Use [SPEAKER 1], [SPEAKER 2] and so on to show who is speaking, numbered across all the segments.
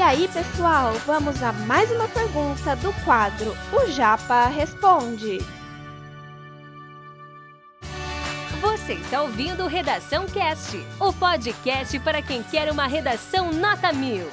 [SPEAKER 1] aí, pessoal, vamos a mais uma pergunta do quadro O Japa Responde.
[SPEAKER 2] Você está ouvindo o Redação Cast, o podcast para quem quer uma redação nota 1000.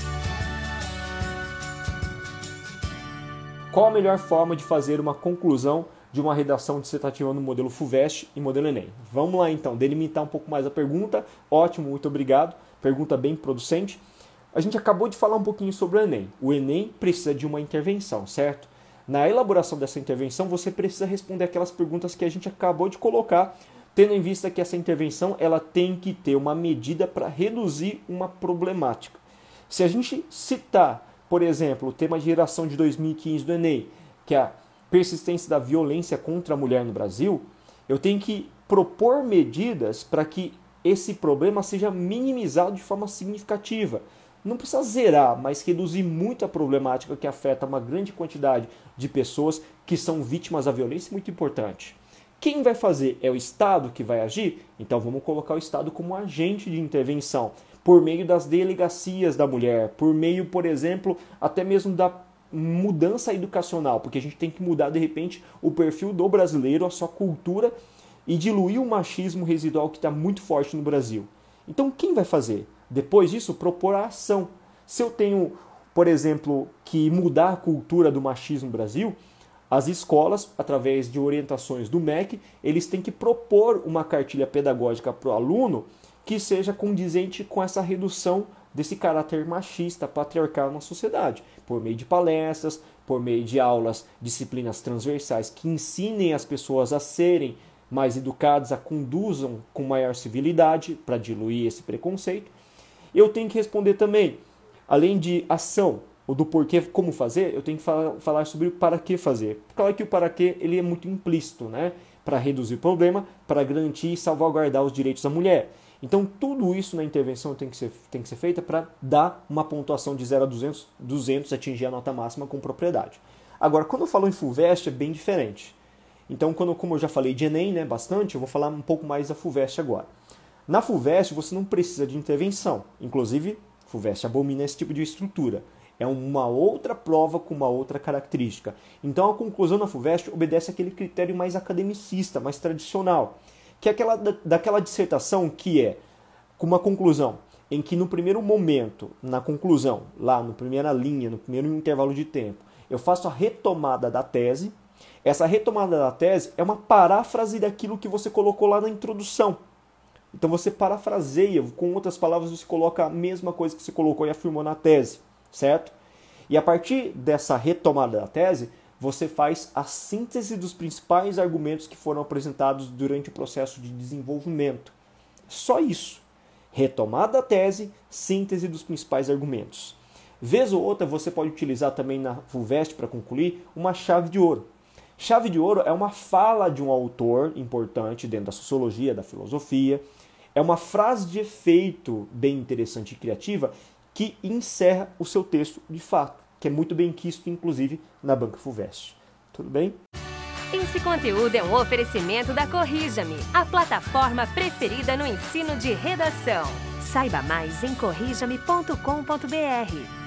[SPEAKER 3] Qual a melhor forma de fazer uma conclusão de uma redação dissertativa no modelo FUVEST e modelo Enem? Vamos lá então, delimitar um pouco mais a pergunta. Ótimo, muito obrigado. Pergunta bem producente. A gente acabou de falar um pouquinho sobre o Enem. O Enem precisa de uma intervenção, certo? Na elaboração dessa intervenção, você precisa responder aquelas perguntas que a gente acabou de colocar, tendo em vista que essa intervenção ela tem que ter uma medida para reduzir uma problemática. Se a gente citar, por exemplo, o tema de geração de 2015 do Enem, que é a persistência da violência contra a mulher no Brasil, eu tenho que propor medidas para que esse problema seja minimizado de forma significativa. Não precisa zerar, mas reduzir muito a problemática que afeta uma grande quantidade de pessoas que são vítimas da violência, muito importante. Quem vai fazer? É o Estado que vai agir? Então vamos colocar o Estado como agente de intervenção, por meio das delegacias da mulher, por meio, por exemplo, até mesmo da mudança educacional, porque a gente tem que mudar de repente o perfil do brasileiro, a sua cultura e diluir o machismo residual que está muito forte no Brasil. Então quem vai fazer? Depois disso, propor a ação. Se eu tenho, por exemplo, que mudar a cultura do machismo no Brasil, as escolas, através de orientações do MEC, eles têm que propor uma cartilha pedagógica para o aluno que seja condizente com essa redução desse caráter machista, patriarcal na sociedade, por meio de palestras, por meio de aulas, disciplinas transversais que ensinem as pessoas a serem mais educadas, a conduzam com maior civilidade para diluir esse preconceito. Eu tenho que responder também, além de ação, ou do porquê, como fazer, eu tenho que falar sobre o para que fazer. Claro que o para que ele é muito implícito, né? Para reduzir o problema, para garantir e salvaguardar os direitos da mulher. Então tudo isso na intervenção tem que ser feita para dar uma pontuação de 0 a 200 atingir a nota máxima com propriedade. Agora, quando eu falo em FUVEST é bem diferente. Então, como eu já falei de Enem, né, bastante, eu vou falar um pouco mais da FUVEST agora. Na FUVEST você não precisa de intervenção. Inclusive, FUVEST abomina esse tipo de estrutura. É uma outra prova com uma outra característica. Então a conclusão na FUVEST obedece àquele critério mais academicista, mais tradicional, que é daquela dissertação que é com uma conclusão, em que no primeiro momento, na conclusão, lá na primeira linha, no primeiro intervalo de tempo, eu faço a retomada da tese. Essa retomada da tese é uma paráfrase daquilo que você colocou lá na introdução. Então você parafraseia, com outras palavras, você coloca a mesma coisa que você colocou e afirmou na tese, certo? E a partir dessa retomada da tese, você faz a síntese dos principais argumentos que foram apresentados durante o processo de desenvolvimento. Só isso. Retomada da tese, síntese dos principais argumentos. Vez ou outra, você pode utilizar também na FUVEST, para concluir, uma chave de ouro. Chave de ouro é uma fala de um autor importante dentro da sociologia, da filosofia. É uma frase de efeito bem interessante e criativa que encerra o seu texto de fato, que é muito bem quisto, inclusive, na banca FUVEST. Tudo bem?
[SPEAKER 2] Esse conteúdo é um oferecimento da Corrija-me, a plataforma preferida no ensino de redação. Saiba mais em corrijame.com.br.